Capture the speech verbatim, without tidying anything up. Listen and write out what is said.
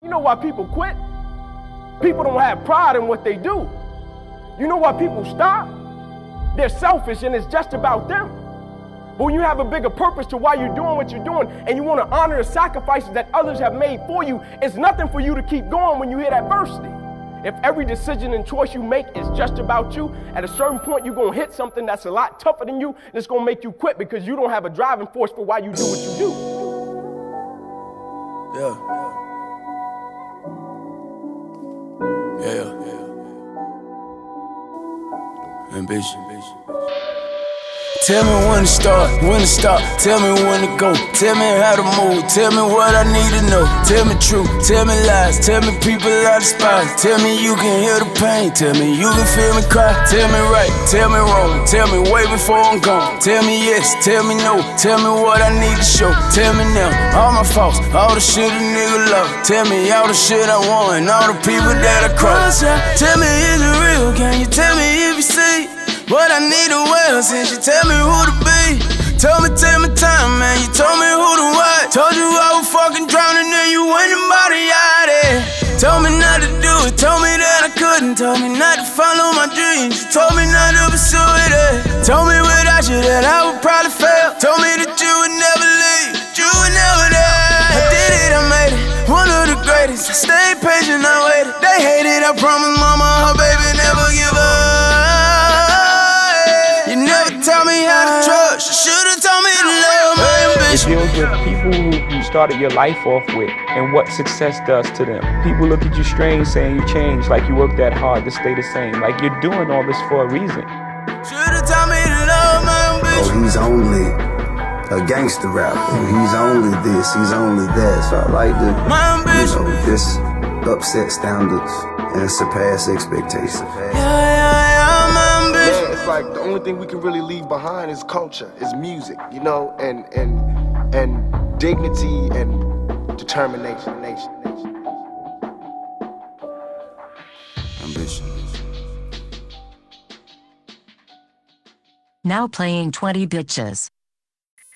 You know why people quit? People don't have pride in what they do. You know why people stop? They're selfish and it's just about them. But when you have a bigger purpose to why you're doing what you're doing and you want to honor the sacrifices that others have made for you, it's nothing for you to keep going when you hit adversity. If every decision and choice you make is just about you, at a certain point you're going to hit something that's a lot tougher than you, and it's going to make you quit because you don't have a driving force for why you do what you do. Yeah. Yeah. Yeah. Ambition. Tell me when to start, when to stop, tell me when to go. Tell me how to move, tell me what I need to know. Tell me truth, tell me lies, tell me people I despise. Tell me you can hear the pain, tell me you can feel me cry. Tell me right, tell me wrong, tell me way before I'm gone. Tell me yes, tell me no, tell me what I need to show. Tell me now, all my faults, all the shit a nigga love. Tell me all the shit I want and all the people that I cross. Tell me is it real, can you tell me if you see what I need to wear, since you tell me who to be. Tell me, tell me time, man, you told me who to what. Told you I was fucking drowning and you went and body out there. Told me not to do it, told me that I couldn't. Told me not to follow my dreams, you told me not to pursue it. Told me without you that I would probably fail. Told me that you would never leave, you would never die. I did it, I made it, one of the greatest. I stayed patient, I waited. They hated, I promised mama, her baby never give up. You never tell me how to trust, you should've told me to love my ambition. It deals with people who you started your life off with and what success does to them. People look at you strange saying you changed, like you worked that hard to stay the same, like you're doing all this for a reason. Should've told me to love my ambition. Oh, he's only a gangster rapper, he's only this, he's only that. So I like to, you know, just upset standards and surpass expectations. Yeah, yeah, yeah, my ambition. Yeah, it's like the only thing we can really leave behind is culture, is music, you know, and and and dignity and determination. Nation, nation. Ambition. Now playing twenty bitches.